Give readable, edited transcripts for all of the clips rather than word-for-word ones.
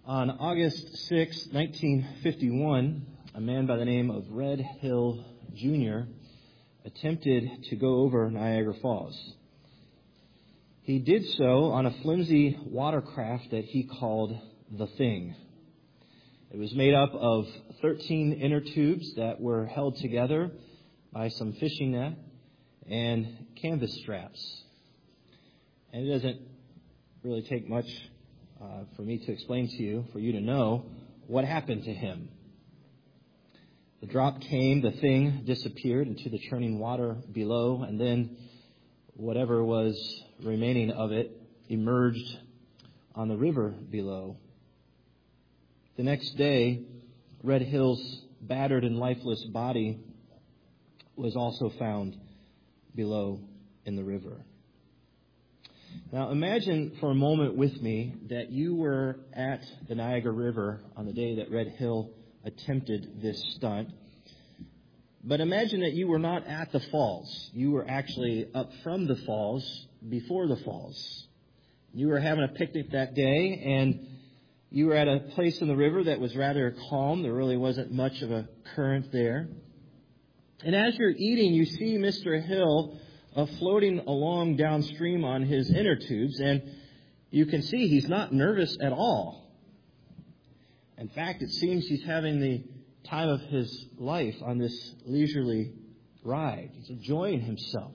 On August 6, 1951, a man by the name of Red Hill Jr. attempted to go over Niagara Falls. He did so on a flimsy watercraft that he called the Thing. It was made up of 13 inner tubes that were held together by some fishing net and canvas straps. And it doesn't really take much for me to explain to you, for you to know what happened to him. The drop came, the Thing disappeared into the churning water below, and then whatever was remaining of it emerged on the river below. The next day, Red Hill's battered and lifeless body was also found below in the river. Now imagine for a moment with me that you were at the Niagara River on the day that Red Hill attempted this stunt. But imagine that you were not at the falls. You were actually up from the falls before the falls. You were having a picnic that day, and you were at a place in the river that was rather calm. There really wasn't much of a current there. And as you're eating, you see Mr. Hill floating along downstream on his inner tubes, and you can see he's not nervous at all. In fact, it seems he's having the time of his life on this leisurely ride. He's enjoying himself.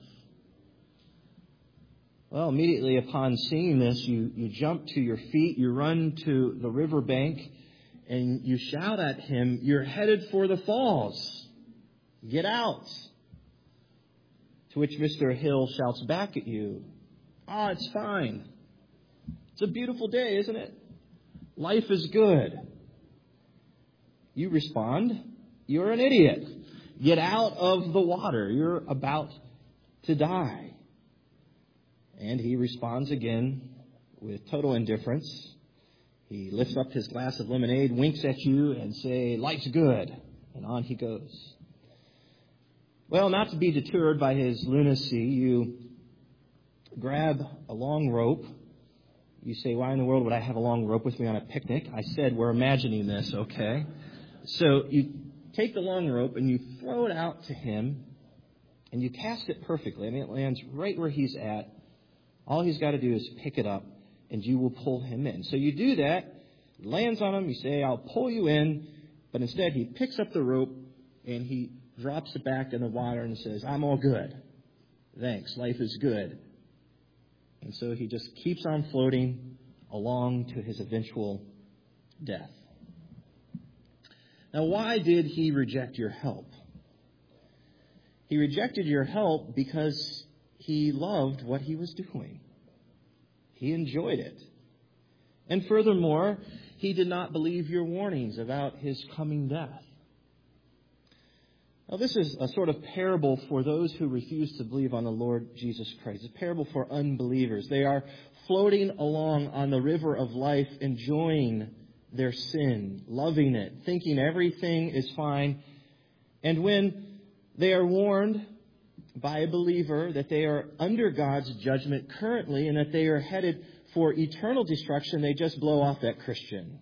Well, immediately upon seeing this, you jump to your feet, you run to the riverbank, and you shout at him, "You're headed for the falls. Get out." To which Mr. Hill shouts back at you, "Ah, it's fine. It's a beautiful day, isn't it? Life is good." You respond, "You're an idiot. Get out of the water. You're about to die." And he responds again with total indifference. He lifts up his glass of lemonade, winks at you, and say, "Life's good." And on he goes. Well, not to be deterred by his lunacy, you grab a long rope. You say, "Why in the world would I have a long rope with me on a picnic?" I said, we're imagining this, okay? So you take the long rope and you throw it out to him, and you cast it perfectly. I mean, it lands right where he's at. All he's got to do is pick it up, and you will pull him in. So you do that. It lands on him. You say, "I'll pull you in." But instead, he picks up the rope, and he drops it back in the water and says, "I'm all good. Thanks. Life is good." And so he just keeps on floating along to his eventual death. Now, why did he reject your help? He rejected your help because he loved what he was doing. He enjoyed it. And furthermore, he did not believe your warnings about his coming death. Now, this is a sort of parable for those who refuse to believe on the Lord Jesus Christ. It's a parable for unbelievers. They are floating along on the river of life, enjoying their sin, loving it, thinking everything is fine. And when they are warned by a believer that they are under God's judgment currently and that they are headed for eternal destruction, they just blow off that Christian.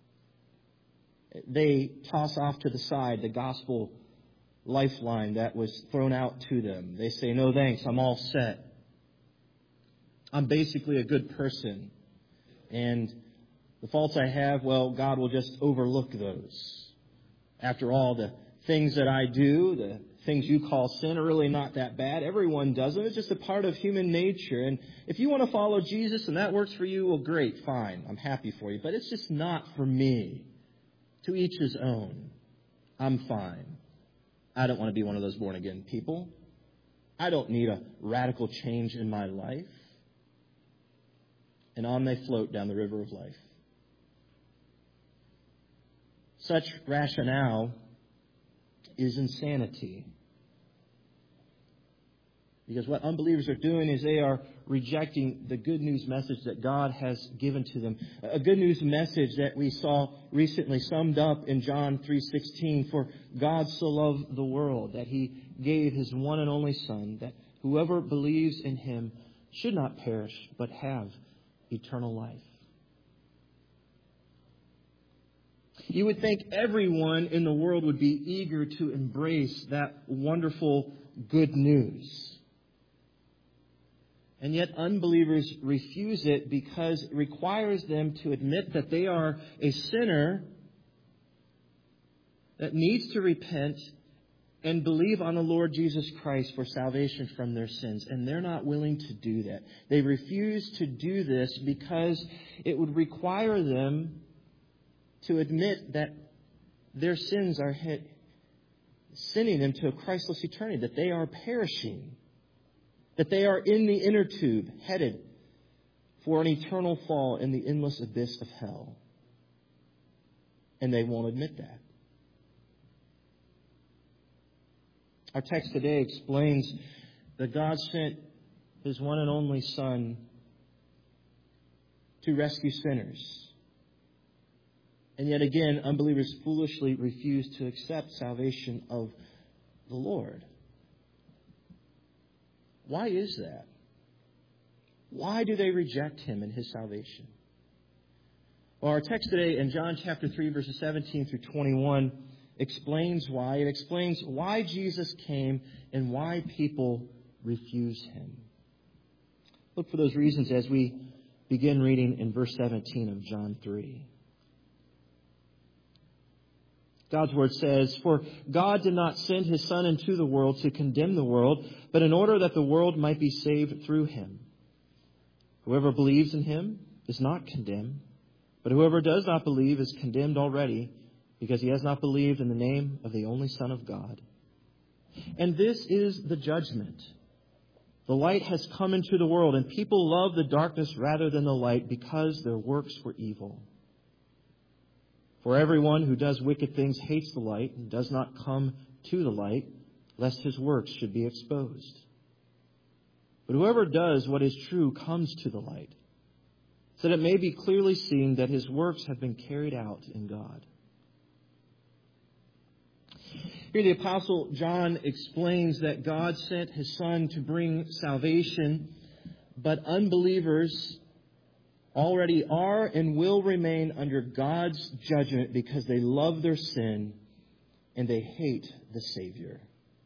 They toss off to the side the gospel lifeline that was thrown out to them. They say, "No thanks, I'm all set. I'm basically a good person. And the faults I have, well, God will just overlook those. After all, the things that I do, the things you call sin, are really not that bad. Everyone does them. It's just a part of human nature. And if you want to follow Jesus and that works for you, well, great, fine. I'm happy for you. But it's just not for me. To each his own. I'm fine. I don't want to be one of those born-again people. I don't need a radical change in my life." And on they float down the river of life. Such rationale is insanity. Because what unbelievers are doing is they are rejecting the good news message that God has given to them. A good news message that we saw recently summed up in John 3:16. "For God so loved the world that he gave his one and only Son, that whoever believes in him should not perish, but have eternal life." You would think everyone in the world would be eager to embrace that wonderful good news. And yet unbelievers refuse it because it requires them to admit that they are a sinner that needs to repent and believe on the Lord Jesus Christ for salvation from their sins. And they're not willing to do that. They refuse to do this because it would require them to admit that their sins are sending them to a Christless eternity, that they are perishing, that they are in the inner tube, headed for an eternal fall in the endless abyss of hell. And they won't admit that. Our text today explains that God sent His one and only Son to rescue sinners. And yet again, unbelievers foolishly refuse to accept salvation of the Lord. Why is that? Why do they reject Him and His salvation? Well, our text today in John chapter 3, verses 17 through 21 explains why. It explains why Jesus came and why people refuse Him. Look for those reasons as we begin reading in verse 17 of John 3. God's Word says, "For God did not send His Son into the world to condemn the world, but in order that the world might be saved through Him. Whoever believes in Him is not condemned, but whoever does not believe is condemned already, because he has not believed in the name of the only Son of God. And this is the judgment. The light has come into the world, and people love the darkness rather than the light because their works were evil. For everyone who does wicked things hates the light and does not come to the light, lest his works should be exposed. But whoever does what is true comes to the light, so that it may be clearly seen that his works have been carried out in God." Here the Apostle John explains that God sent His Son to bring salvation, but unbelievers already are and will remain under God's judgment because they love their sin and they hate the Savior.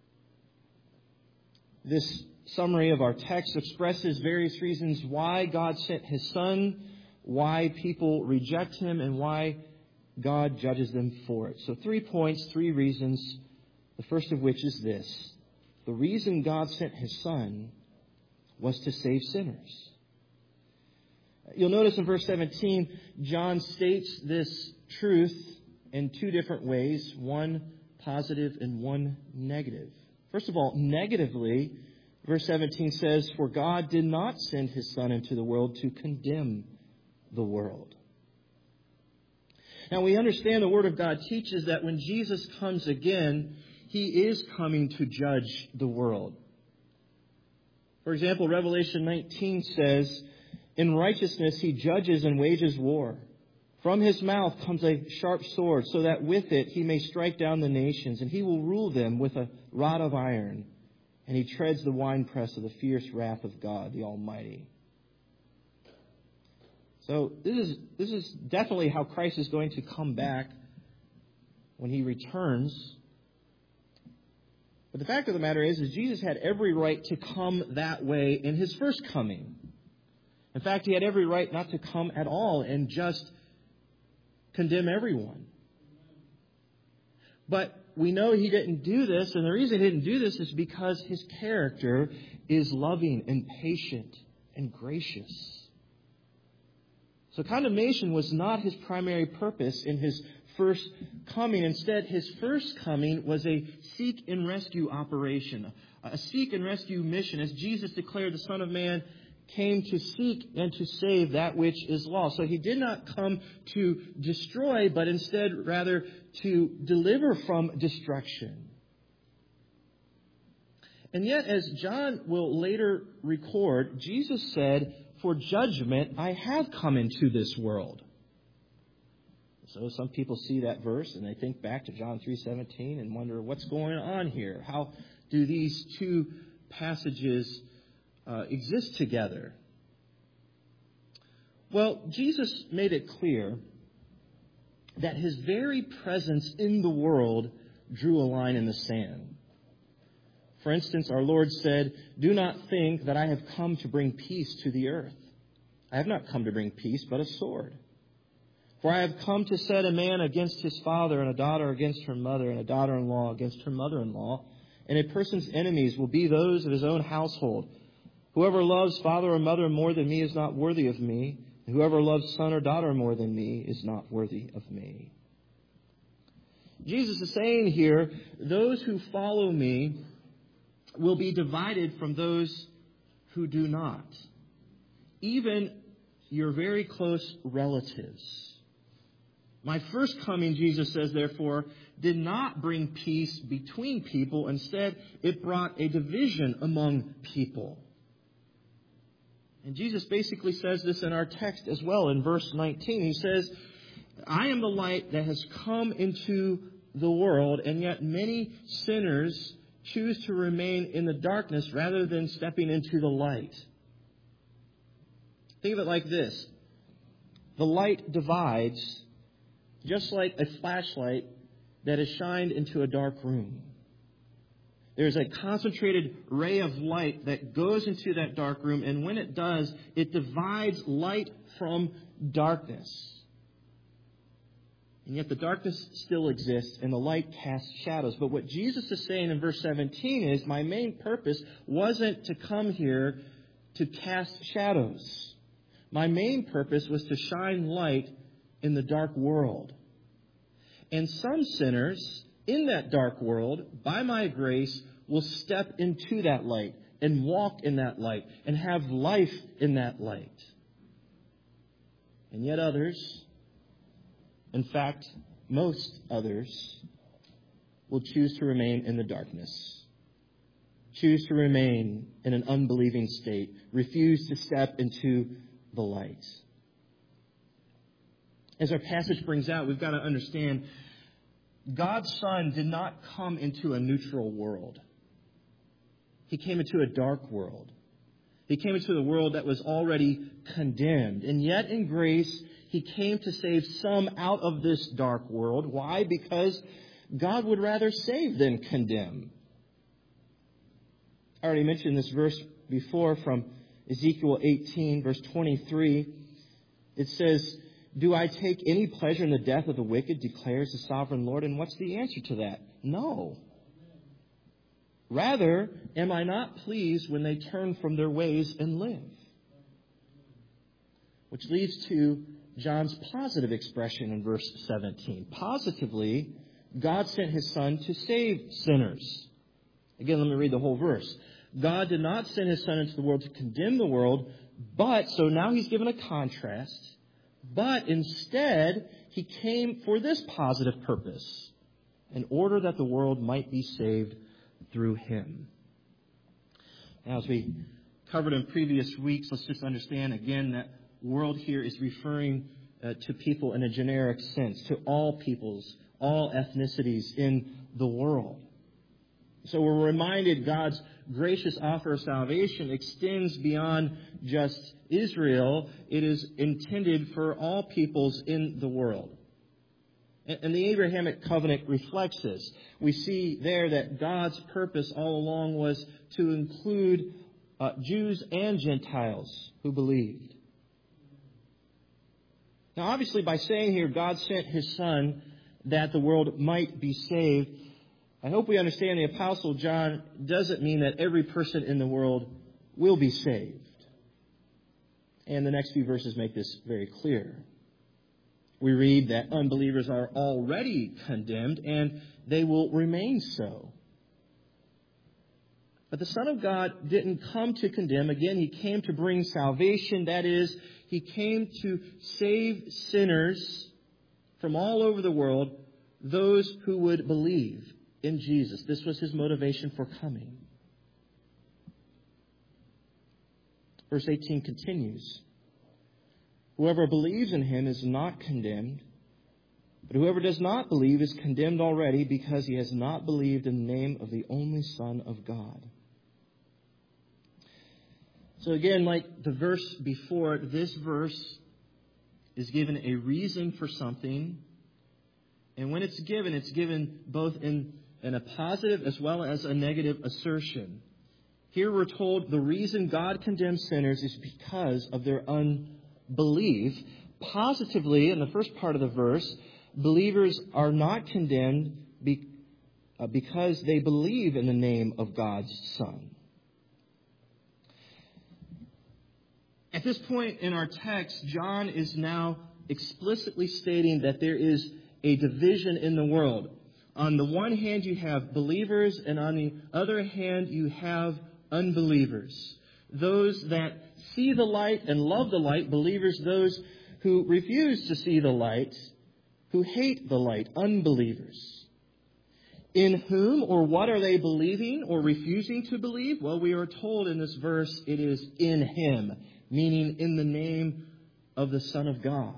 This summary of our text expresses various reasons why God sent His Son, why people reject Him, and why God judges them for it. So 3 points, 3 reasons. The first of which is this: the reason God sent His Son was to save sinners. You'll notice in verse 17, John states this truth in 2 different ways, one positive and one negative. First of all, negatively, verse 17 says, "For God did not send His Son into the world to condemn the world." Now, we understand the Word of God teaches that when Jesus comes again, He is coming to judge the world. For example, Revelation 19 says, "In righteousness He judges and wages war. From His mouth comes a sharp sword, so that with it He may strike down the nations, and He will rule them with a rod of iron. And He treads the winepress of the fierce wrath of God, the Almighty." So this is definitely how Christ is going to come back when He returns. But the fact of the matter is Jesus had every right to come that way in His first coming. In fact, He had every right not to come at all and just condemn everyone. But we know He didn't do this, and the reason He didn't do this is because His character is loving and patient and gracious. So condemnation was not His primary purpose in His first coming. Instead, His first coming was a seek and rescue operation, a seek and rescue mission. As Jesus declared, the Son of Man came to seek and to save that which is lost. So He did not come to destroy, but instead, rather, to deliver from destruction. And yet, as John will later record, Jesus said, "For judgment I have come into this world." So some people see that verse and they think back to John 3:17 and wonder what's going on here. How do these 2 passages exist together? Well, Jesus made it clear that his very presence in the world drew a line in the sand. For instance, our Lord said, "Do not think that I have come to bring peace to the earth. I have not come to bring peace, but a sword. For I have come to set a man against his father, and a daughter against her mother, and a daughter-in-law against her mother-in-law. And a person's enemies will be those of his own household. Whoever loves father or mother more than me is not worthy of me. And whoever loves son or daughter more than me is not worthy of me." Jesus is saying here, those who follow me will be divided from those who do not. Even your very close relatives. My first coming, Jesus says, therefore, did not bring peace between people. Instead, it brought a division among people. And Jesus basically says this in our text as well in verse 19. He says, "I am the light that has come into the world, and yet many sinners choose to remain in the darkness rather than stepping into the light." Think of it like this. The light divides just like a flashlight that is shined into a dark room. There's a concentrated ray of light that goes into that dark room, and when it does, it divides light from darkness. And yet the darkness still exists, and the light casts shadows. But what Jesus is saying in verse 17 is, my main purpose wasn't to come here to cast shadows. My main purpose was to shine light in the dark world. And some sinners in that dark world, by my grace, will step into that light and walk in that light and have life in that light. And yet others, in fact, most others, will choose to remain in the darkness, choose to remain in an unbelieving state, refuse to step into the light. As our passage brings out, we've got to understand God's Son did not come into a neutral world. He came into a dark world. He came into the world that was already condemned. And yet in grace, He came to save some out of this dark world. Why? Because God would rather save than condemn. I already mentioned this verse before from Ezekiel 18, verse 23. It says, "Do I take any pleasure in the death of the wicked, declares the sovereign Lord?" And what's the answer to that? No. Rather, am I not pleased when they turn from their ways and live? Which leads to John's positive expression in verse 17. Positively, God sent His Son to save sinners. Again, let me read the whole verse. God did not send His Son into the world to condemn the world, but, so now He's given a contrast, but instead, He came for this positive purpose, in order that the world might be saved through Him. Now, as we covered in previous weeks, let's just understand again that world here is referring to people in a generic sense, to all peoples, all ethnicities in the world. So we're reminded God's gracious offer of salvation extends beyond just Israel. It is intended for all peoples in the world. And the Abrahamic covenant reflects this. We see there that God's purpose all along was to include Jews and Gentiles who believed. Now, obviously, by saying here, God sent His Son that the world might be saved, I hope we understand the Apostle John doesn't mean that every person in the world will be saved. And the next few verses make this very clear. We read that unbelievers are already condemned, and they will remain so. But the Son of God didn't come to condemn. Again, He came to bring salvation. That is, He came to save sinners from all over the world, those who would believe in Jesus. This was His motivation for coming. Verse 18 continues. Whoever believes in Him is not condemned, but whoever does not believe is condemned already because he has not believed in the name of the only Son of God. So again, like the verse before, this verse is given a reason for something And when it's given both in a positive as well as a negative assertion. Here we're told the reason God condemns sinners is because of their unbelief. Positively, in the first part of the verse, believers are not condemned because they believe in the name of God's Son. At this point in our text, John is now explicitly stating that there is a division in the world. On the one hand, you have believers, and on the other hand, you have unbelievers. Those that see the light and love the light, believers, those who refuse to see the light, who hate the light, unbelievers. In whom or what are they believing or refusing to believe? Well, we are told in this verse it is in Him, meaning in the name of the Son of God.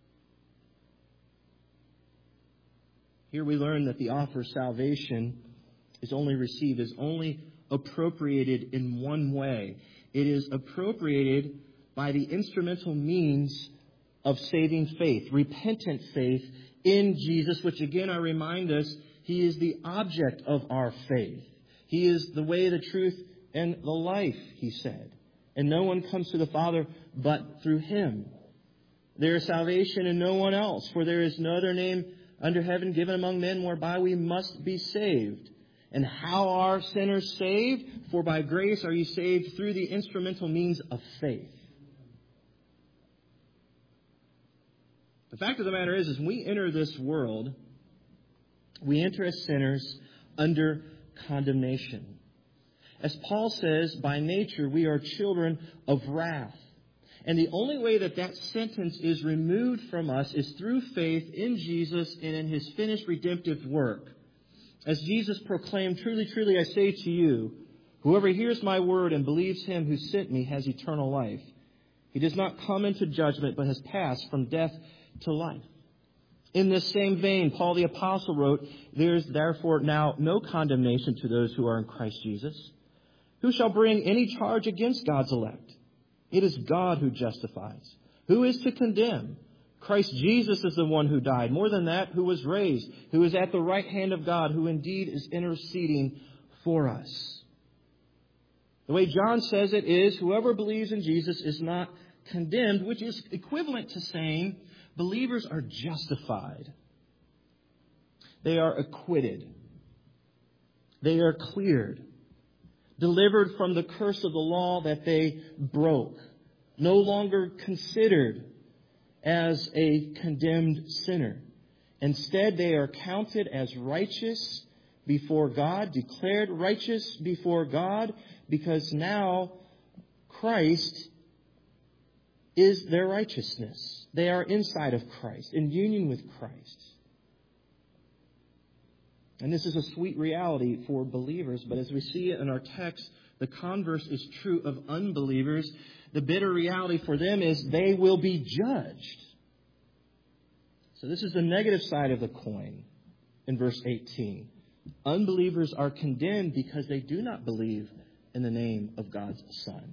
Here we learn that the offer of salvation is only received, is only appropriated in one way. It is appropriated by the instrumental means of saving faith, repentant faith in Jesus, which again I remind us, He is the object of our faith. He is the way, the truth, and the life, He said. And no one comes to the Father but through Him. There is salvation in no one else, for there is no other name under heaven given among men whereby we must be saved. And how are sinners saved? For by grace are you saved through the instrumental means of faith. The fact of the matter is when we enter this world, we enter as sinners under condemnation. As Paul says, by nature we are children of wrath. And the only way that that sentence is removed from us is through faith in Jesus and in His finished redemptive work. As Jesus proclaimed, truly, truly, I say to you, whoever hears my word and believes Him who sent me has eternal life. He does not come into judgment, but has passed from death to life. In this same vein, Paul the Apostle wrote, there is therefore now no condemnation to those who are in Christ Jesus. Who shall bring any charge against God's elect? It is God who justifies. Who is to condemn? Christ Jesus is the one who died. More than that, who was raised, who is at the right hand of God, who indeed is interceding for us. The way John says it is, whoever believes in Jesus is not condemned, which is equivalent to saying believers are justified. They are acquitted. They are cleared. Delivered from the curse of the law that they broke. No longer considered as a condemned sinner. Instead, they are counted as righteous before God, declared righteous before God, because now Christ is their righteousness. They are inside of Christ, in union with Christ. And this is a sweet reality for believers, but as we see it in our text, the converse is true of unbelievers. The bitter reality for them is they will be judged. So this is the negative side of the coin in verse 18. Unbelievers are condemned because they do not believe in the name of God's Son.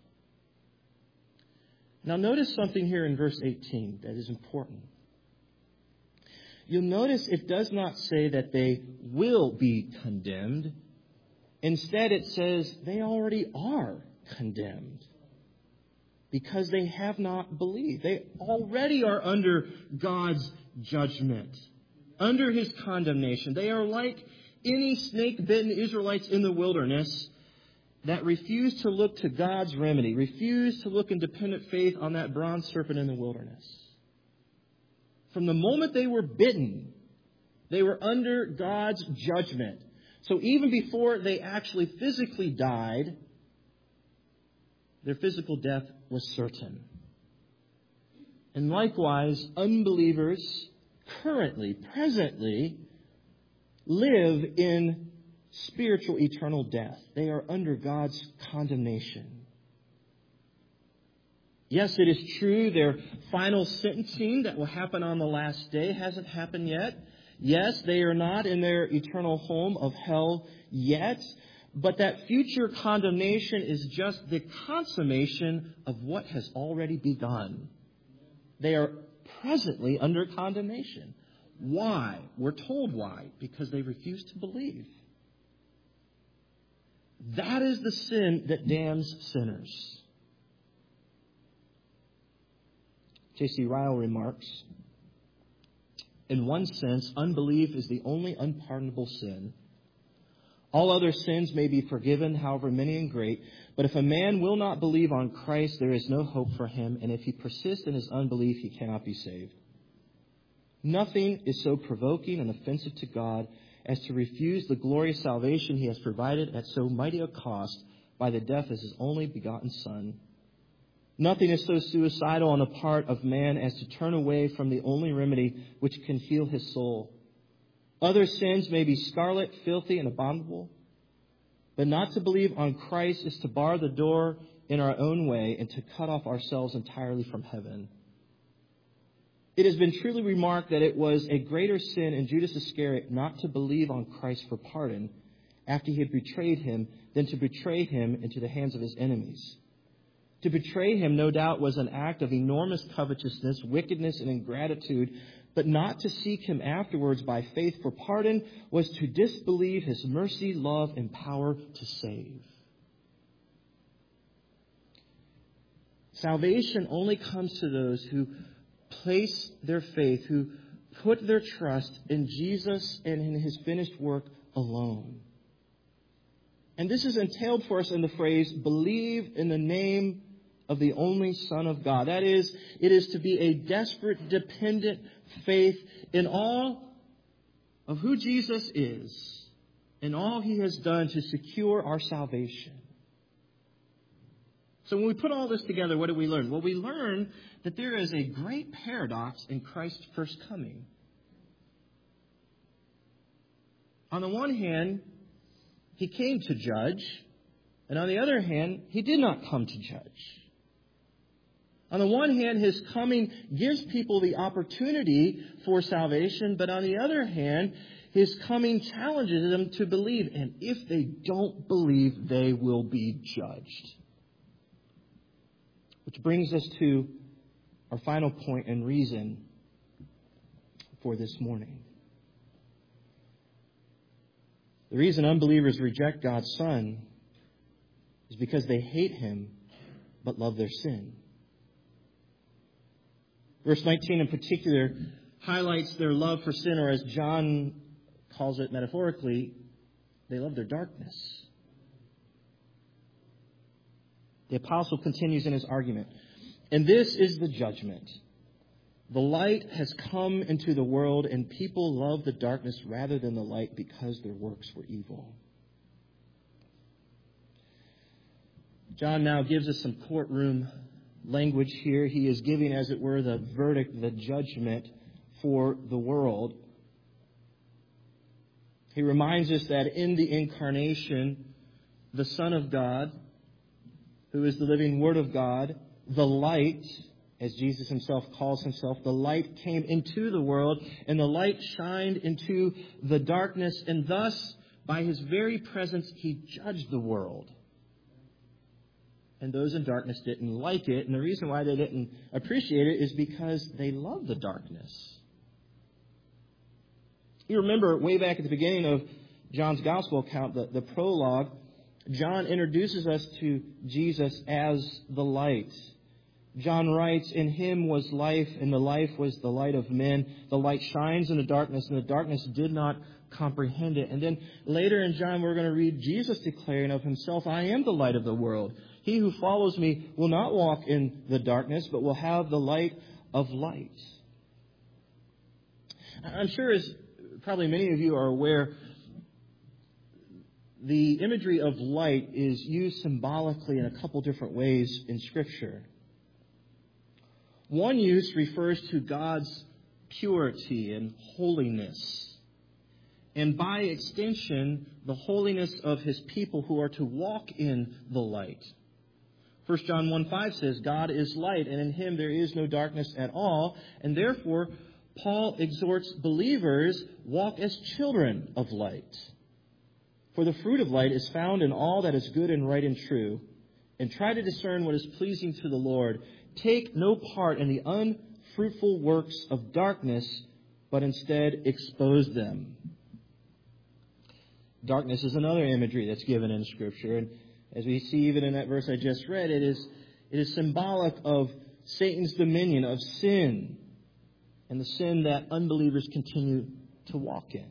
Now notice something here in verse 18 that is important. You'll notice it does not say that they will be condemned. Instead, it says they already are condemned because they have not believed. They already are under God's judgment, under His condemnation. They are like any snake-bitten Israelites in the wilderness that refused to look to God's remedy, refused to look in dependent faith on that bronze serpent in the wilderness. From the moment they were bitten, they were under God's judgment. So even before they actually physically died, their physical death was certain. And likewise, unbelievers currently, presently, live in spiritual eternal death. They are under God's condemnation. Yes, it is true, their final sentencing that will happen on the last day hasn't happened yet. Yes, they are not in their eternal home of hell yet. But that future condemnation is just the consummation of what has already begun. They are presently under condemnation. Why? We're told why. Because they refuse to believe. That is the sin that damns sinners. J.C. Ryle remarks, in one sense, unbelief is the only unpardonable sin. All other sins may be forgiven, however many and great, but if a man will not believe on Christ, there is no hope for him, and if he persists in his unbelief, he cannot be saved. Nothing is so provoking and offensive to God as to refuse the glorious salvation he has provided at so mighty a cost by the death of his only begotten Son. Nothing is so suicidal on the part of man as to turn away from the only remedy which can heal his soul. Other sins may be scarlet, filthy, and abominable, but not to believe on Christ is to bar the door in our own way and to cut off ourselves entirely from heaven. It has been truly remarked that it was a greater sin in Judas Iscariot not to believe on Christ for pardon after he had betrayed him than to betray him into the hands of his enemies. To betray him, no doubt, was an act of enormous covetousness, wickedness, and ingratitude, but not to seek him afterwards by faith for pardon was to disbelieve his mercy, love, and power to save. Salvation only comes to those who place their faith, who put their trust in Jesus and in his finished work alone. And this is entailed for us in the phrase, believe in the name of the only Son of God. That is, it is to be a desperate, dependent faith in all of who Jesus is and all he has done to secure our salvation. So when we put all this together, what do we learn? Well, we learn that there is a great paradox in Christ's first coming. On the one hand, he came to judge, and on the other hand, he did not come to judge. On the one hand, his coming gives people the opportunity for salvation, but on the other hand, his coming challenges them to believe, and if they don't believe, they will be judged. Which brings us to our final point and reason for this morning. The reason unbelievers reject God's Son is because they hate him but love their sin. Verse 19 in particular highlights their love for sin, or as John calls it metaphorically, they love their darkness. The apostle continues in his argument. And this is the judgment. The light has come into the world, and people love the darkness rather than the light because their works were evil. John now gives us some courtroom language here. He is giving, as it were, the verdict, the judgment for the world. He reminds us that in the incarnation, the Son of God, who is the living Word of God, the light, as Jesus himself calls himself, the light came into the world, and the light shined into the darkness, and thus, by his very presence, he judged the world. And those in darkness didn't like it, and the reason why they didn't appreciate it is because they loved the darkness. You remember way back at the beginning of John's Gospel account, the prologue, John introduces us to Jesus as the light. John writes, in him was life, and the life was the light of men. The light shines in the darkness, and the darkness did not comprehend it. And then later in John, we're going to read Jesus declaring of himself, I am the light of the world. He who follows me will not walk in the darkness, but will have the light of light. I'm sure, as probably many of you are aware, the imagery of light is used symbolically in a couple different ways in Scripture. One use refers to God's purity and holiness, and by extension, the holiness of his people who are to walk in the light. 1 John 1:5 says, God is light, and in him there is no darkness at all, and therefore Paul exhorts believers, walk as children of light. For the fruit of light is found in all that is good and right and true, and try to discern what is pleasing to the Lord. Take no part in the unfruitful works of darkness, but instead exposed them. Darkness is another imagery that's given in Scripture. And as we see even in that verse I just read, it is symbolic of Satan's dominion, of sin, and the sin that unbelievers continue to walk in.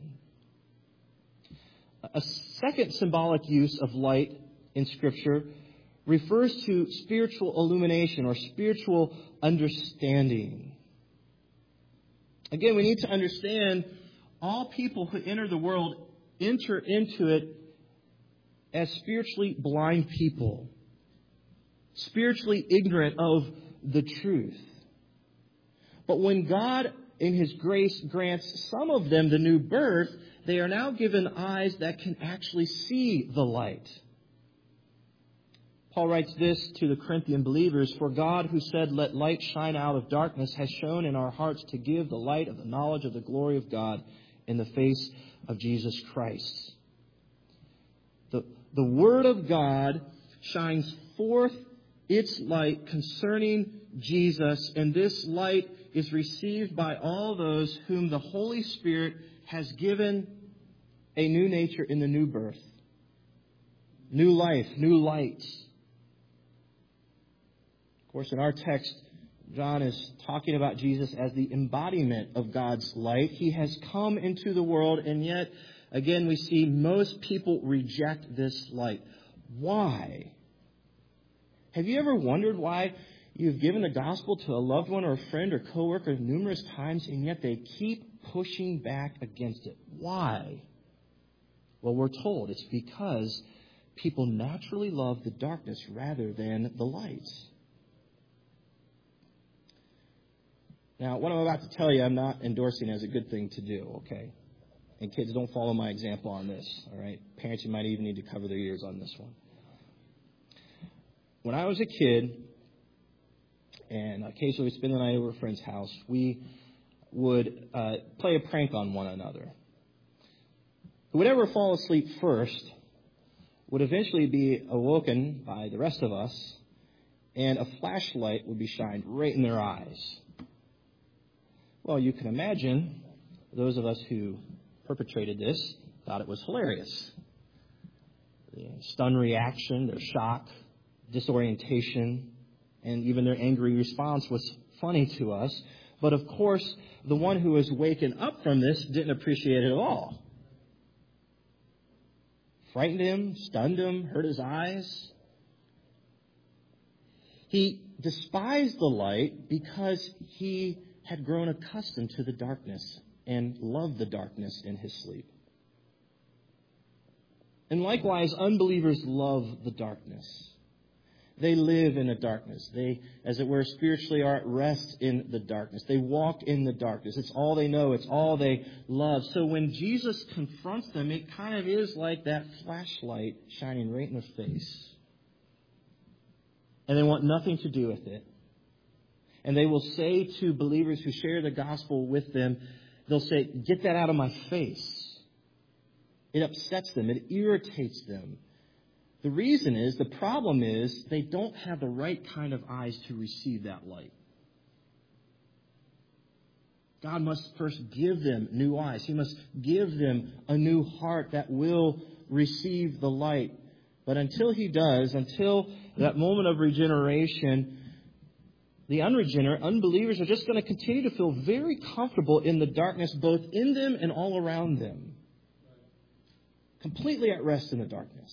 A second symbolic use of light in Scripture refers to spiritual illumination or spiritual understanding. Again, we need to understand all people who enter the world enter into it as spiritually blind people, spiritually ignorant of the truth. But when God, in His grace, grants some of them the new birth, they are now given eyes that can actually see the light. Paul writes this to the Corinthian believers, "For God, who said, 'Let light shine out of darkness,' has shone in our hearts to give the light of the knowledge of the glory of God in the face of Jesus Christ." The Word of God shines forth its light concerning Jesus, and this light is received by all those whom the Holy Spirit has given a new nature in the new birth. New life, new light. Of course, in our text, John is talking about Jesus as the embodiment of God's light. He has come into the world, and yet, again, we see most people reject this light. Why? Have you ever wondered why you've given the gospel to a loved one or a friend or coworker numerous times, and yet they keep pushing back against it? Why? Well, we're told it's because people naturally love the darkness rather than the light. Now, what I'm about to tell you, I'm not endorsing as a good thing to do, okay? And kids, don't follow my example on this, all right? Parents, you might even need to cover their ears on this one. When I was a kid, and occasionally we'd spend the night over at a friend's house, we would play a prank on one another. Who would ever fall asleep first would eventually be awoken by the rest of us, and a flashlight would be shined right in their eyes. Well, you can imagine those of us who perpetrated this thought it was hilarious. The stunned reaction, their shock, disorientation, and even their angry response was funny to us. But of course, the one who was waken up from this didn't appreciate it at all. Frightened him, stunned him, hurt his eyes. He despised the light because he had grown accustomed to the darkness and loved the darkness in his sleep. And likewise, unbelievers love the darkness. They live in the darkness. They, as it were, spiritually are at rest in the darkness. They walk in the darkness. It's all they know. It's all they love. So when Jesus confronts them, it kind of is like that flashlight shining right in their face. And they want nothing to do with it. And they will say to believers who share the gospel with them, they'll say, "Get that out of my face." It upsets them. It irritates them. The reason is, the problem is, they don't have the right kind of eyes to receive that light. God must first give them new eyes. He must give them a new heart that will receive the light. But until He does, until that moment of regeneration, the unregenerate, unbelievers are just going to continue to feel very comfortable in the darkness, both in them and all around them. Completely at rest in the darkness.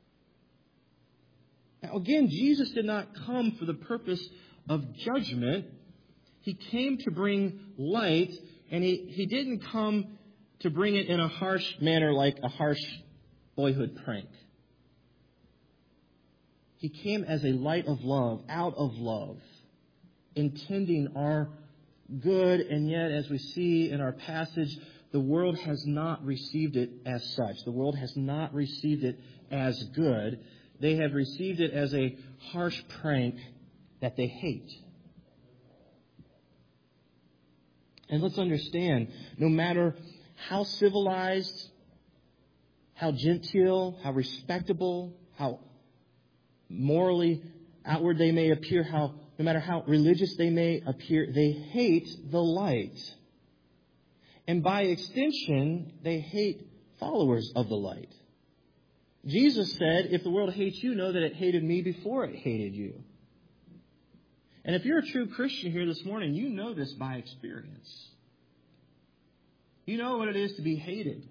Now again, Jesus did not come for the purpose of judgment. He came to bring light, and he didn't come to bring it in a harsh manner like a harsh boyhood prank. He came as a light of love, out of love, intending our good, and yet, as we see in our passage, the world has not received it as such. The world has not received it as good. They have received it as a harsh prank that they hate. And let's understand, no matter how civilized, how genteel, how respectable, how morally outward they may appear, no matter how religious they may appear, they hate the light. And by extension, they hate followers of the light. Jesus said, if the world hates you, know that it hated me before it hated you. And if you're a true Christian here this morning, you know this by experience. You know what it is to be hated.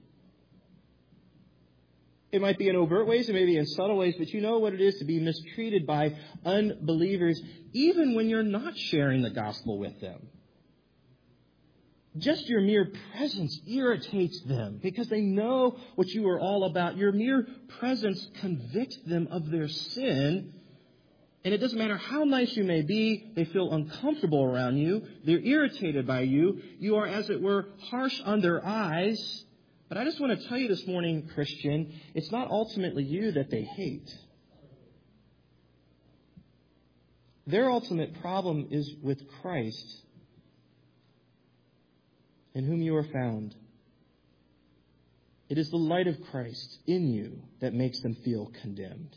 It might be in overt ways, it may be in subtle ways, but you know what it is to be mistreated by unbelievers, even when you're not sharing the gospel with them. Just your mere presence irritates them because they know what you are all about. Your mere presence convicts them of their sin. And it doesn't matter how nice you may be, they feel uncomfortable around you. They're irritated by you. You are, as it were, harsh on their eyes. But I just want to tell you this morning, Christian, it's not ultimately you that they hate. Their ultimate problem is with Christ, in whom you are found. It is the light of Christ in you that makes them feel condemned.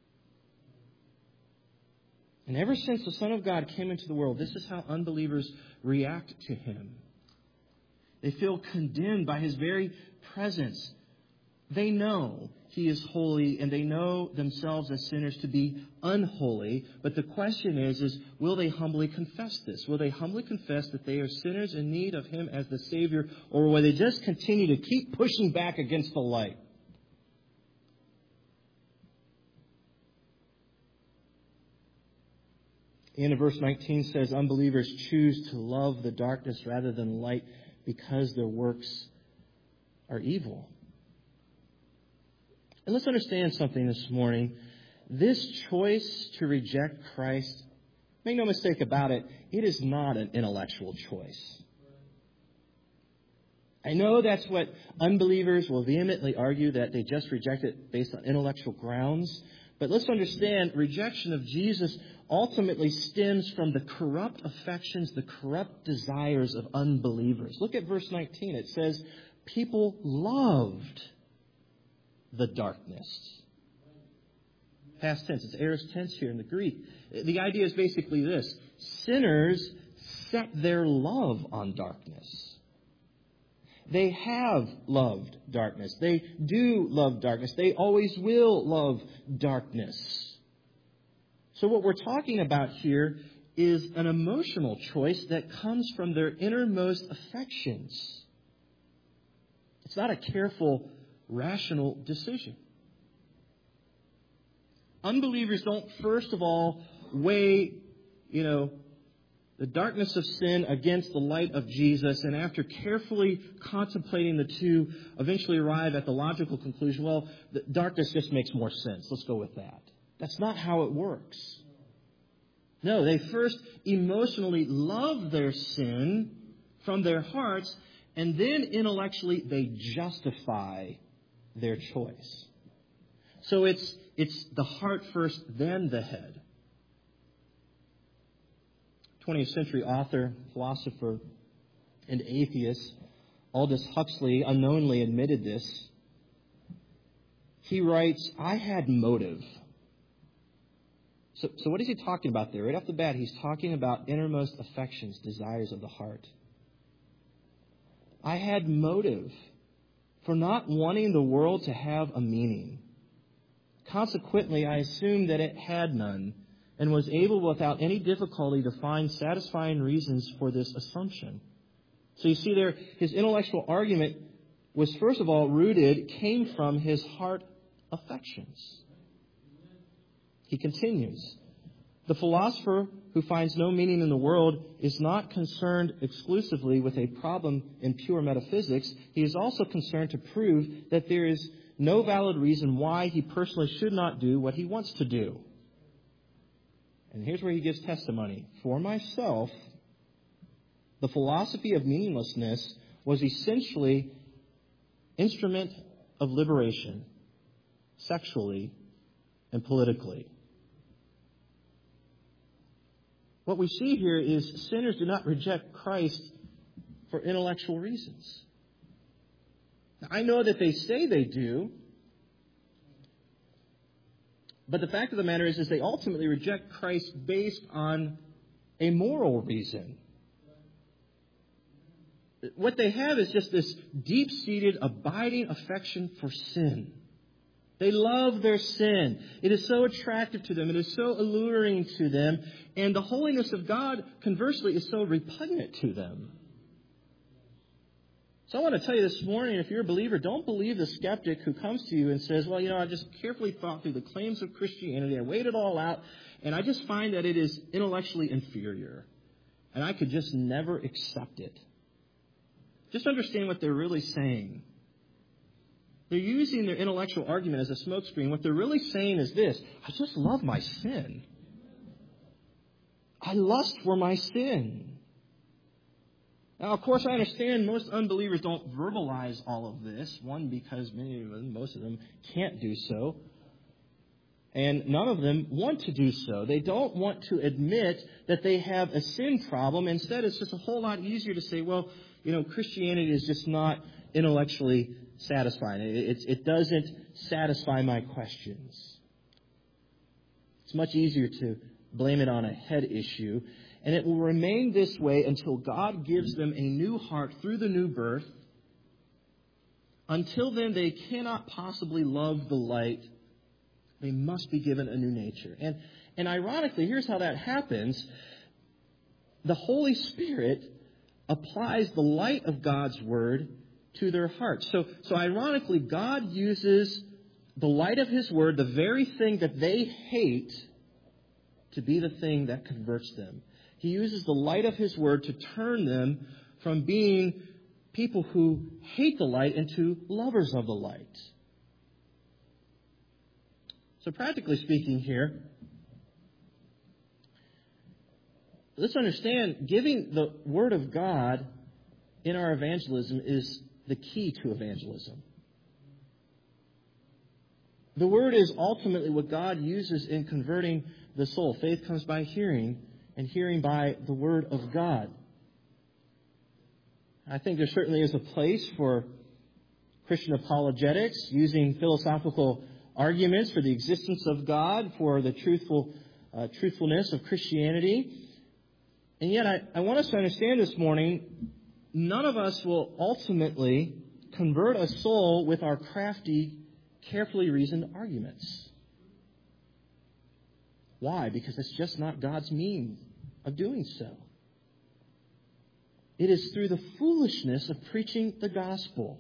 And ever since the Son of God came into the world, this is how unbelievers react to Him. They feel condemned by His very presence. They know He is holy, and they know themselves as sinners to be unholy. But the question is will they humbly confess this? Will they humbly confess that they are sinners in need of Him as the Savior, or will they just continue to keep pushing back against the light? The end of verse 19 says, unbelievers choose to love the darkness rather than light because their works are evil. And let's understand something this morning. This choice to reject Christ, make no mistake about it, it is not an intellectual choice. I know that's what unbelievers will vehemently argue, that they just reject it based on intellectual grounds. But let's understand, rejection of Jesus ultimately stems from the corrupt affections, the corrupt desires of unbelievers. Look at verse 19. It says, people loved the darkness. Past tense. It's aorist tense here in the Greek. The idea is basically this. Sinners set their love on darkness. They have loved darkness. They do love darkness. They always will love darkness. So what we're talking about here is an emotional choice that comes from their innermost affections. It's not a careful, rational decision. Unbelievers don't, first of all, weigh, the darkness of sin against the light of Jesus, and after carefully contemplating the two, eventually arrive at the logical conclusion, well, the darkness just makes more sense. Let's go with that. That's not how it works. No, they first emotionally love their sin from their hearts, and then intellectually they justify their choice. So it's the heart first, then the head. 20th century author, philosopher, and atheist Aldous Huxley unknowingly admitted this. He writes, I had motive. So what is he talking about there? Right off the bat, he's talking about innermost affections, desires of the heart. I had motive for not wanting the world to have a meaning. Consequently, I assumed that it had none, and was able without any difficulty to find satisfying reasons for this assumption. So you see there, his intellectual argument was first of all came from his heart affections. He continues, the philosopher who finds no meaning in the world is not concerned exclusively with a problem in pure metaphysics. He is also concerned to prove that there is no valid reason why he personally should not do what he wants to do. And here's where he gives testimony. For myself, the philosophy of meaninglessness was essentially instrument of liberation, sexually and politically. What we see here is sinners do not reject Christ for intellectual reasons. Now, I know that they say they do, but the fact of the matter is they ultimately reject Christ based on a moral reason. what they have is just this deep-seated, abiding affection for sin. They love their sin. It is so attractive to them. It is so alluring to them. And the holiness of God, conversely, is so repugnant to them. So I want to tell you this morning, if you're a believer, don't believe the skeptic who comes to you and says, well, I just carefully thought through the claims of Christianity. I weighed it all out, and I just find that it is intellectually inferior. And I could just never accept it. Just understand what they're really saying. They're using their intellectual argument as a smokescreen. What they're really saying is this: I just love my sin. I lust for my sin. Now, of course, I understand most unbelievers don't verbalize all of this. One, because most of them can't do so. And none of them want to do so. They don't want to admit that they have a sin problem. Instead, it's just a whole lot easier to say, well, Christianity is just not intellectually satisfying. It doesn't satisfy my questions. It's much easier to blame it on a head issue. And it will remain this way until God gives them a new heart through the new birth. Until then, they cannot possibly love the light. They must be given a new nature. And ironically, here's how that happens. The Holy Spirit applies the light of God's Word to their hearts. So ironically, God uses the light of His Word, the very thing that they hate, to be the thing that converts them. He uses the light of His Word to turn them from being people who hate the light into lovers of the light. So practically speaking here, let's understand, giving the Word of God in our evangelism is the key to evangelism. The Word is ultimately what God uses in converting the soul. Faith comes by hearing, and hearing by the Word of God. I think there certainly is a place for Christian apologetics, using philosophical arguments for the existence of God, for the truthfulness of Christianity. And yet I want us to understand this morning, none of us will ultimately convert a soul with our crafty, carefully reasoned arguments. Why? Because it's just not God's means of doing so. It is through the foolishness of preaching the gospel.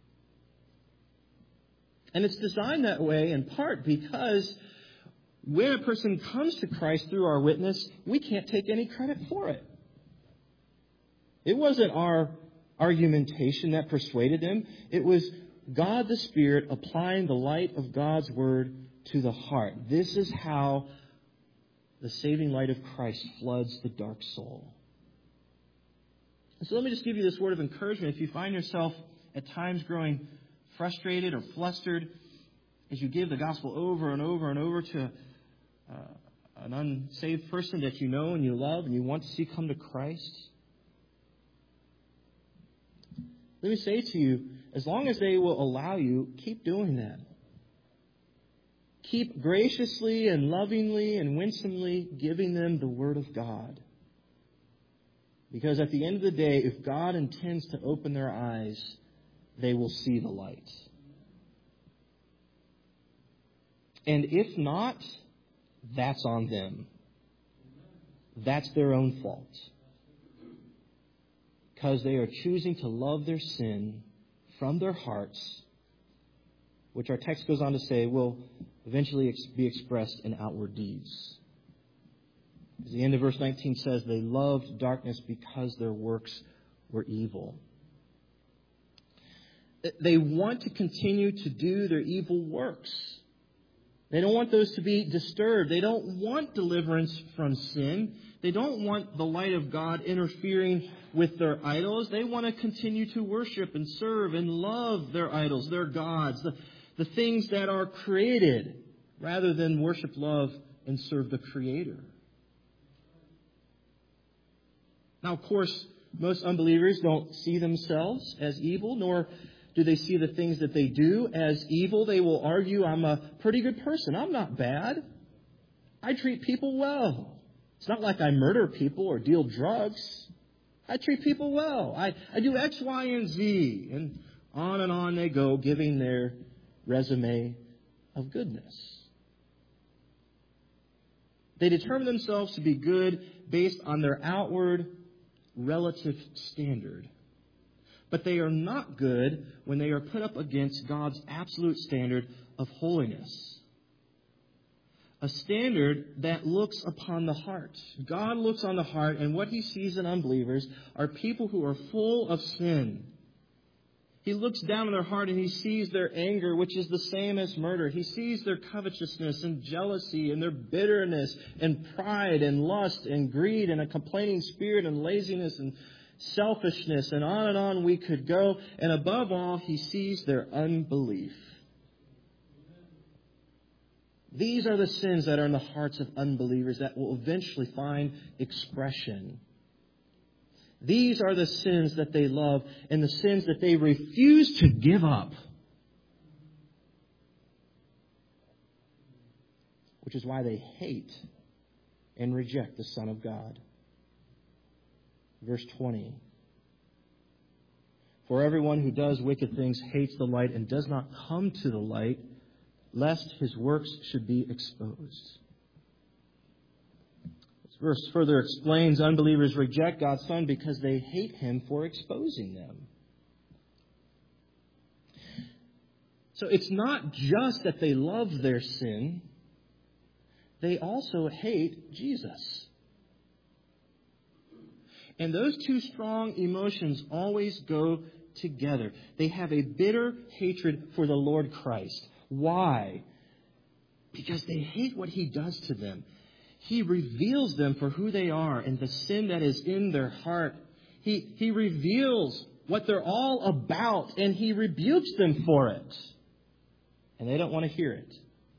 And it's designed that way in part because when a person comes to Christ through our witness, we can't take any credit for it. It wasn't our argumentation that persuaded them. It was God the Spirit applying the light of God's Word to the heart. This is how the saving light of Christ floods the dark soul. And so let me just give you this word of encouragement. If you find yourself at times growing frustrated or flustered as you give the gospel over and over and over to an unsaved person that you know and you love and you want to see come to Christ, let me say to you, as long as they will allow you, keep doing that. Keep graciously and lovingly and winsomely giving them the Word of God. Because at the end of the day, if God intends to open their eyes, they will see the light. And if not, that's on them. That's their own fault. Because they are choosing to love their sin from their hearts, which our text goes on to say will eventually be expressed in outward deeds. As the end of verse 19 says, they loved darkness because their works were evil. They want to continue to do their evil works. They don't want those to be disturbed. They don't want deliverance from sin. They don't want the light of God interfering with their idols. They want to continue to worship and serve and love their idols, their gods, the things that are created, rather than worship, love, and serve the Creator. Now, of course, most unbelievers don't see themselves as evil, nor do they see the things that they do as evil. They will argue, I'm a pretty good person. I'm not bad. I treat people well. It's not like I murder people or deal drugs. I treat people well. I do X, Y, and Z. And on they go, giving their resume of goodness. They determine themselves to be good based on their outward relative standard. But they are not good when they are put up against God's absolute standard of holiness. A standard that looks upon the heart. God looks on the heart, and what He sees in unbelievers are people who are full of sin. He looks down on their heart and He sees their anger, which is the same as murder. He sees their covetousness and jealousy and their bitterness and pride and lust and greed and a complaining spirit and laziness and selfishness, and on we could go. And above all, He sees their unbelief. These are the sins that are in the hearts of unbelievers that will eventually find expression. These are the sins that they love and the sins that they refuse to give up. Which is why they hate and reject the Son of God. Verse 20. For everyone who does wicked things hates the light and does not come to the light, lest his works should be exposed. Verse further explains unbelievers reject God's Son because they hate Him for exposing them. So it's not just that they love their sin, they also hate Jesus. And those two strong emotions always go together. They have a bitter hatred for the Lord Christ. Why? Because they hate what He does to them. He reveals them for who they are and the sin that is in their heart. He reveals what they're all about, and He rebukes them for it. And they don't want to hear it.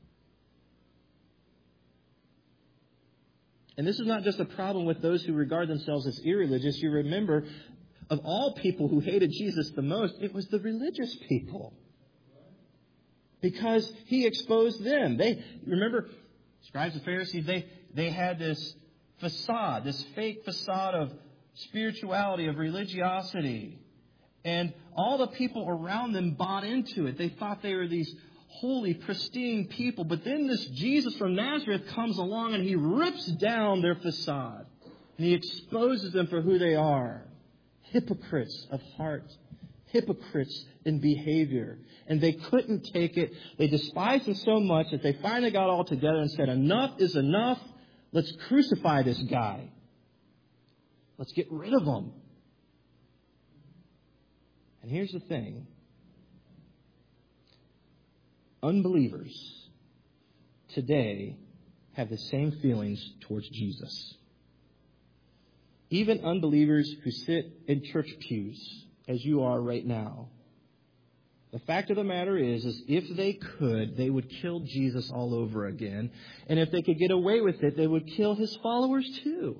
And this is not just a problem with those who regard themselves as irreligious. You remember, of all people who hated Jesus the most, it was the religious people. Because He exposed them. Remember, scribes and Pharisees, they had this facade, this fake facade of spirituality, of religiosity. And all the people around them bought into it. They thought they were these holy, pristine people. But then this Jesus from Nazareth comes along and He rips down their facade. And He exposes them for who they are. Hypocrites of heart. Hypocrites in behavior. And they couldn't take it. They despised Him so much that they finally got all together and said, enough is enough. Let's crucify this guy. Let's get rid of Him. And here's the thing. Unbelievers today have the same feelings towards Jesus. Even unbelievers who sit in church pews, as you are right now. The fact of the matter is if they could, they would kill Jesus all over again. And if they could get away with it, they would kill His followers too.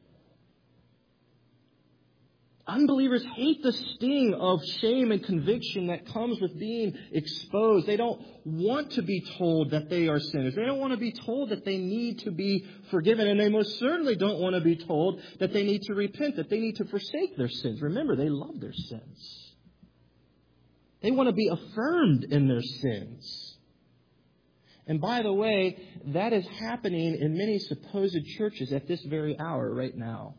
Unbelievers hate the sting of shame and conviction that comes with being exposed. They don't want to be told that they are sinners. They don't want to be told that they need to be forgiven. And they most certainly don't want to be told that they need to repent, that they need to forsake their sins. Remember, they love their sins. They want to be affirmed in their sins. And by the way, that is happening in many supposed churches at this very hour right now.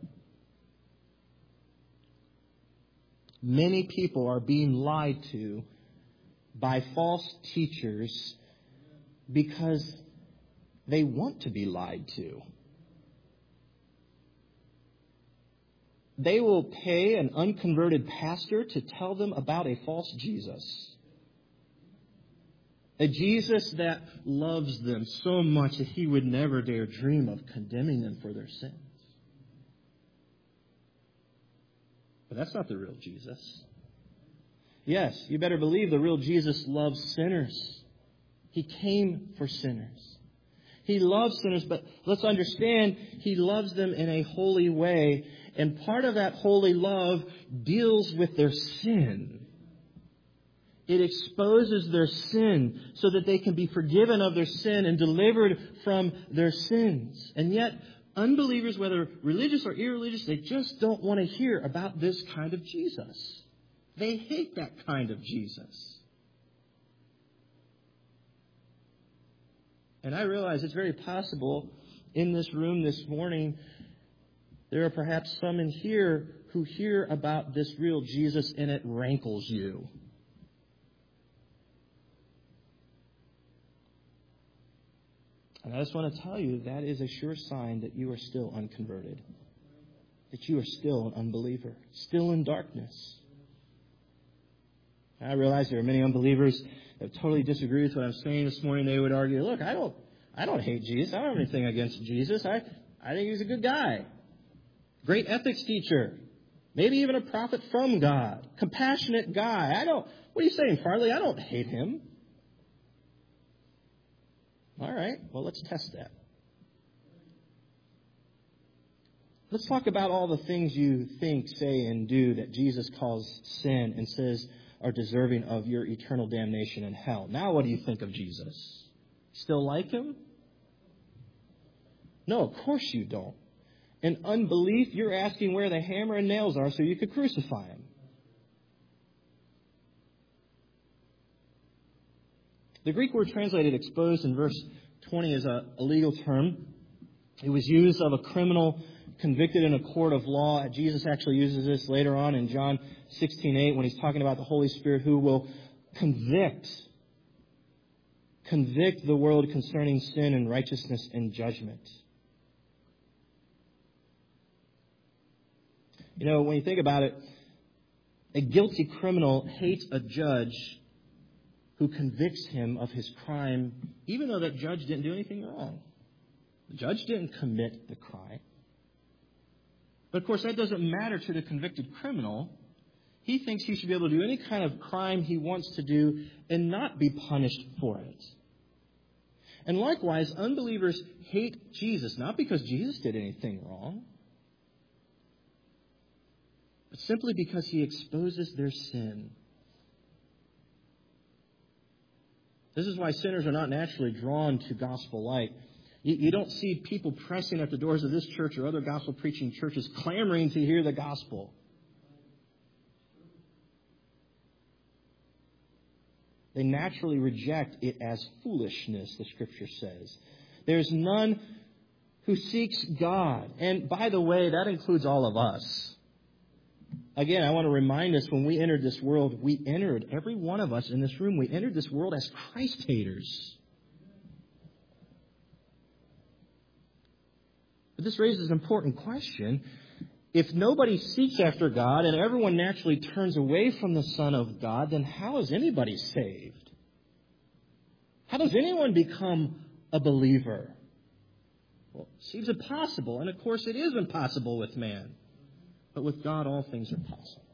Many people are being lied to by false teachers because they want to be lied to. They will pay an unconverted pastor to tell them about a false Jesus. A Jesus that loves them so much that He would never dare dream of condemning them for their sins. But that's not the real Jesus. Yes, you better believe the real Jesus loves sinners. He came for sinners. He loves sinners, but let's understand He loves them in a holy way. And part of that holy love deals with their sin. It exposes their sin so that they can be forgiven of their sin and delivered from their sins. And yet, Unbelievers, whether religious or irreligious, they just don't want to hear about this kind of Jesus. They hate that kind of Jesus. And I realize it's very possible in this room this morning, there are perhaps some in here who hear about this real Jesus and it rankles you. And I just want to tell you that is a sure sign that you are still unconverted, that you are still an unbeliever, still in darkness. I realize there are many unbelievers that totally disagree with what I'm saying this morning. They would argue, look, I don't hate Jesus. I don't have anything against Jesus. I think he's a good guy. Great ethics teacher. Maybe even a prophet from God. Compassionate guy. What are you saying, Farley? I don't hate him. All right, well, let's test that. Let's talk about all the things you think, say, and do that Jesus calls sin and says are deserving of your eternal damnation in hell. Now what do you think of Jesus? Still like him? No, of course you don't. In unbelief, you're asking where the hammer and nails are so you could crucify him. The Greek word translated exposed in verse 20 is a legal term. It was used of a criminal convicted in a court of law. Jesus actually uses this later on in John 16:8 when he's talking about the Holy Spirit who will convict the world concerning sin and righteousness and judgment. You know, when you think about it, a guilty criminal hates a judge who convicts him of his crime, even though that judge didn't do anything wrong. The judge didn't commit the crime. But, of course, that doesn't matter to the convicted criminal. He thinks he should be able to do any kind of crime he wants to do and not be punished for it. And likewise, unbelievers hate Jesus, not because Jesus did anything wrong, but simply because he exposes their sin. This is why sinners are not naturally drawn to gospel light. You don't see people pressing at the doors of this church or other gospel-preaching churches clamoring to hear the gospel. They naturally reject it as foolishness, the Scripture says. There's none who seeks God. And by the way, that includes all of us. Again, I want to remind us when we entered this world, every one of us in this room, we entered this world as Christ haters. But this raises an important question. If nobody seeks after God and everyone naturally turns away from the Son of God, then how is anybody saved? How does anyone become a believer? Well, it seems impossible, and of course it is impossible with man. But with God, all things are possible.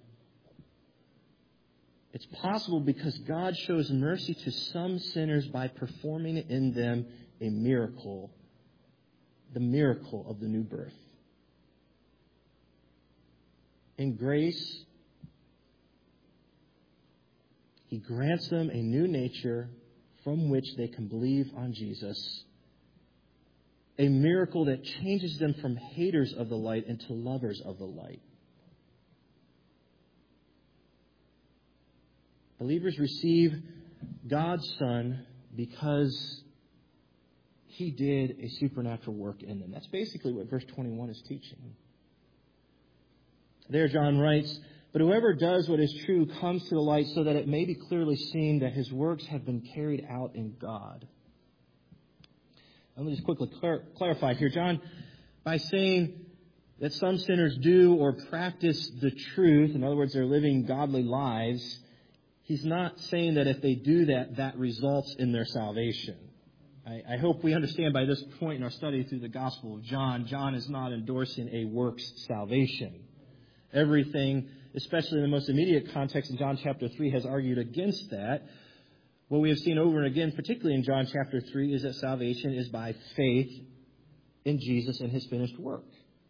It's possible because God shows mercy to some sinners by performing in them a miracle, the miracle of the new birth. In grace, He grants them a new nature from which they can believe on Jesus. A miracle that changes them from haters of the light into lovers of the light. Believers receive God's Son because He did a supernatural work in them. That's basically what verse 21 is teaching. There John writes, "But whoever does what is true comes to the light so that it may be clearly seen that his works have been carried out in God." Let me just quickly clarify here. John, by saying that some sinners do or practice the truth, in other words, they're living godly lives, he's not saying that if they do that, that results in their salvation. I hope we understand by this point in our study through the Gospel of John, John is not endorsing a works salvation. Everything, especially in the most immediate context in John chapter 3, has argued against that. What we have seen over and again, particularly in John chapter 3, is that salvation is by faith in Jesus and His finished work.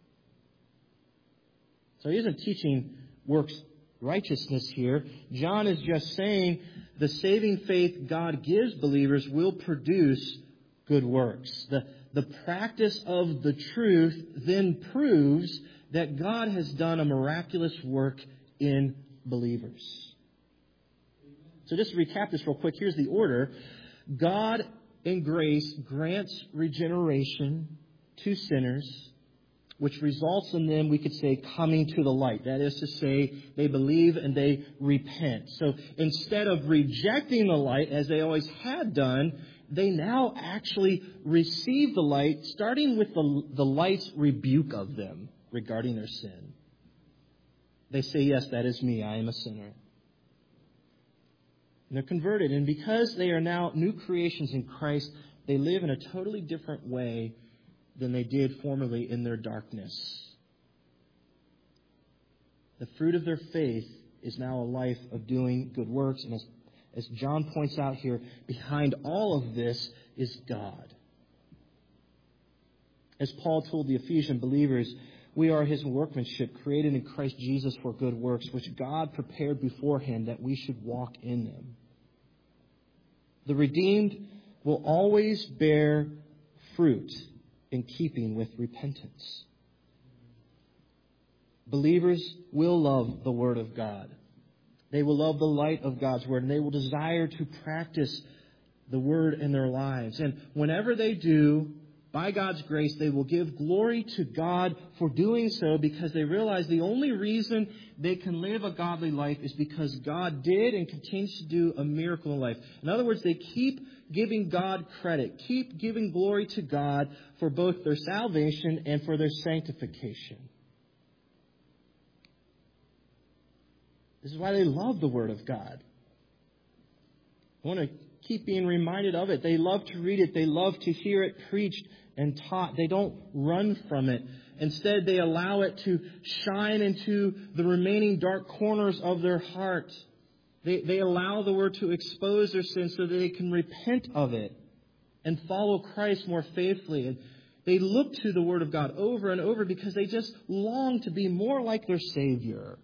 So he isn't teaching works righteousness here. John is just saying the saving faith God gives believers will produce good works. the practice of the truth then proves that God has done a miraculous work in believers. So just to recap this real quick, here's the order. God in grace grants regeneration to sinners, which results in them, we could say, coming to the light. That is to say, they believe and they repent. So instead of rejecting the light, as they always had done, they now actually receive the light, starting with the light's rebuke of them regarding their sin. They say, yes, that is me. I am a sinner. And they're converted. And because they are now new creations in Christ, they live in a totally different way than they did formerly in their darkness. The fruit of their faith is now a life of doing good works. And as John points out here, behind all of this is God. As Paul told the Ephesian believers, we are His workmanship, created in Christ Jesus for good works, which God prepared beforehand that we should walk in them. The redeemed will always bear fruit in keeping with repentance. Believers will love the Word of God. They will love the light of God's Word, and they will desire to practice the Word in their lives. And whenever they do, by God's grace, they will give glory to God for doing so, because they realize the only reason they can live a godly life is because God did and continues to do a miracle in life. In other words, they keep giving God credit, keep giving glory to God for both their salvation and for their sanctification. This is why they love the Word of God. I want to keep being reminded of it. They love to read it. They love to hear it preached and taught. They don't run from it. Instead, they allow it to shine into the remaining dark corners of their heart. They allow the Word to expose their sins so that they can repent of it and follow Christ more faithfully. And they look to the Word of God over and over because they just long to be more like their Savior.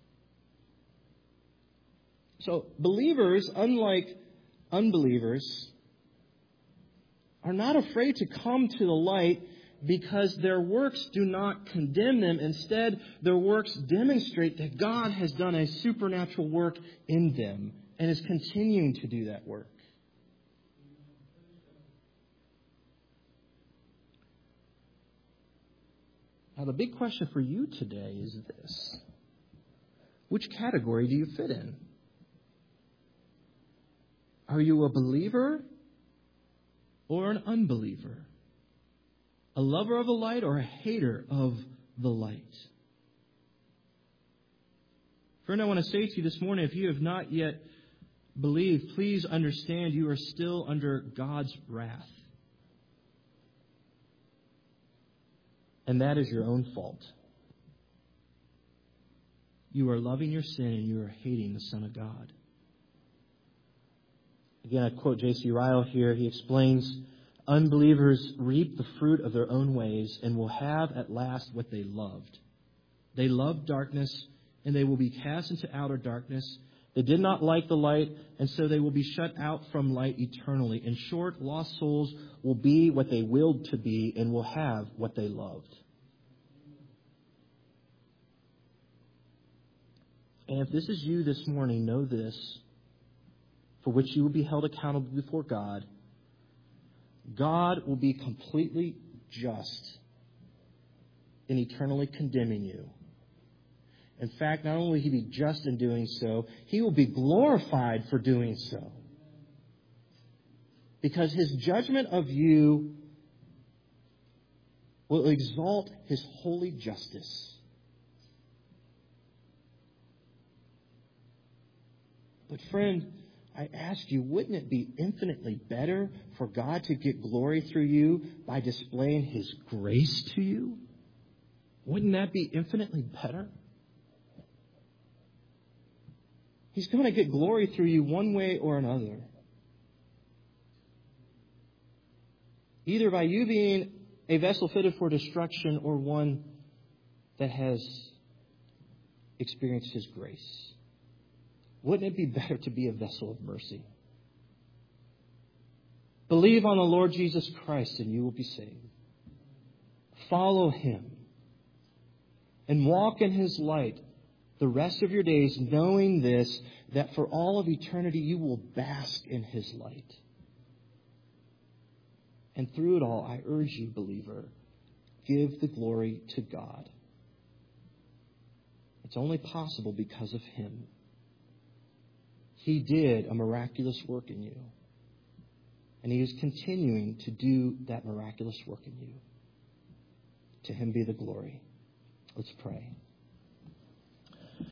So believers, unlike unbelievers, are not afraid to come to the light because their works do not condemn them. Instead, their works demonstrate that God has done a supernatural work in them and is continuing to do that work. Now, the big question for you today is this: which category do you fit in? Are you a believer or an unbeliever? A lover of the light or a hater of the light? Friend, I want to say to you this morning, if you have not yet believed, please understand you are still under God's wrath. And that is your own fault. You are loving your sin and you are hating the Son of God. Again, I quote J.C. Ryle here. He explains, unbelievers reap the fruit of their own ways and will have at last what they loved. They loved darkness, and they will be cast into outer darkness. They did not like the light, and so they will be shut out from light eternally. In short, lost souls will be what they willed to be and will have what they loved. And if this is you this morning, know this: for which you will be held accountable before God. God will be completely just in eternally condemning you. In fact, not only will He be just in doing so, He will be glorified for doing so. Because His judgment of you will exalt His holy justice. But friend, I ask you, wouldn't it be infinitely better for God to get glory through you by displaying His grace to you? Wouldn't that be infinitely better? He's going to get glory through you one way or another. Either by you being a vessel fitted for destruction or one that has experienced His grace. Wouldn't it be better to be a vessel of mercy? Believe on the Lord Jesus Christ and you will be saved. follow Him and walk in His light the rest of your days, knowing this, that for all of eternity you will bask in His light. And through it all, I urge you, believer, give the glory to God. It's only possible because of Him. He did a miraculous work in you. And He is continuing to do that miraculous work in you. To Him be the glory. Let's pray.